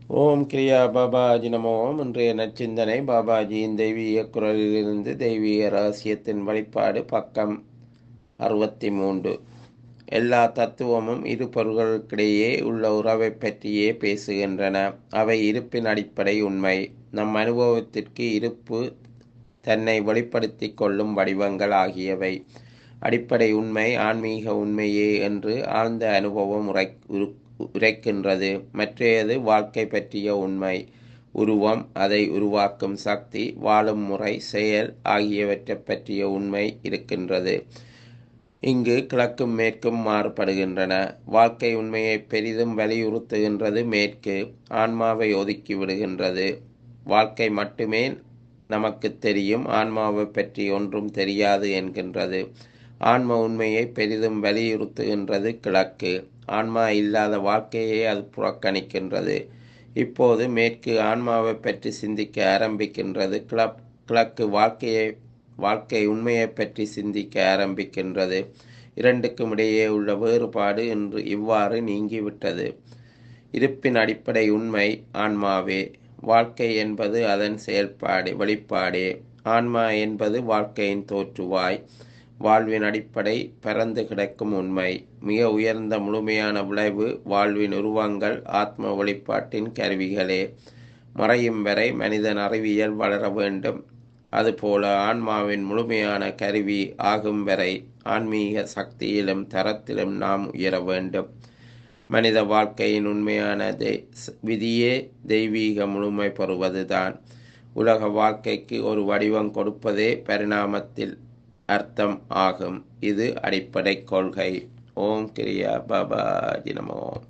ஓம் கிரியா பாபாஜி நமோ ஓம். இன்றைய நற்சிந்தனை பாபாஜியின் தெய்வீக குரலிலிருந்து தெய்வீக ரகசியத்தின் வெளிப்பாடு, பக்கம் 63. எல்லா தத்துவமும் இரு பொருள்களுக்கிடையே உள்ள உறவை பற்றியே பேசுகின்றன. அவை இருப்பின் அடிப்படை உண்மை. நம் அனுபவத்திற்கு இருப்பு தன்னை வெளிப்படுத்தி கொள்ளும் வடிவங்கள் ஆகியவை. அடிப்படை உண்மை ஆன்மீக உண்மையே என்று ஆழ்ந்த அனுபவம் உரைக்கின்றது. மற்றையது வாழ்க்கை பற்றிய உண்மை. உருவம், அதை உருவாக்கும் சக்தி, வாழும் முறை, செயல் ஆகியவற்றை பற்றிய உண்மை இருக்கின்றது. இங்கு கிழக்கும் மேற்கும் மாறுபடுகின்றன. வாழ்க்கை உண்மையை பெரிதும் வலியுறுத்துகின்றது மேற்கு. ஆன்மாவை ஒதுக்கி விடுகின்றது. வாழ்க்கை மட்டுமே நமக்கு தெரியும், ஆன்மாவை பற்றி ஒன்றும் தெரியாது என்கின்றது. ஆன்ம உண்மையை பெரிதும் வலியுறுத்துகின்றது கிழக்கு. ஆன்மா இல்லாத வாழ்க்கையை அது புறக்கணிக்கின்றது. இப்போது மேற்கு ஆன்மாவை பற்றி சிந்திக்க ஆரம்பிக்கின்றது. கிழக்கு வாழ்க்கை உண்மையை பற்றி சிந்திக்க ஆரம்பிக்கின்றது. இரண்டுக்கும் இடையே உள்ள வேறுபாடு இன்று இவ்வாறு நீங்கிவிட்டது. இருப்பின் அடிப்படை உண்மை ஆன்மாவே. வாழ்க்கை என்பது அதன் வெளிப்பாடே. ஆன்மா என்பது வாழ்க்கையின் தோற்றுவாய். வாழ்வின் அடிப்படை பரந்து கிடக்கும் உண்மை. மிக உயர்ந்த முழுமையான விளைவு வாழ்வின் உருவங்கள் ஆத்ம வெளிப்பாட்டின் கருவிகளே. மறையும் வரை மனிதன் அறிவியல் வளர வேண்டும். அதுபோல ஆன்மாவின் முழுமையான கருவி ஆகும் வரை ஆன்மீக சக்தியிலும் தரத்திலும் நாம் உயர வேண்டும். மனித வாழ்க்கையின் உண்மையான விதியே தெய்வீக முழுமை பெறுவதுதான். உலக வாழ்க்கைக்கு ஒரு வடிவம் கொடுப்பதே பரிணாமத்தில் அர்த்தம் ஆகும். இது அடிப்படை கொள்கை. ஓம் கிரியா பாபாஜி நமோ.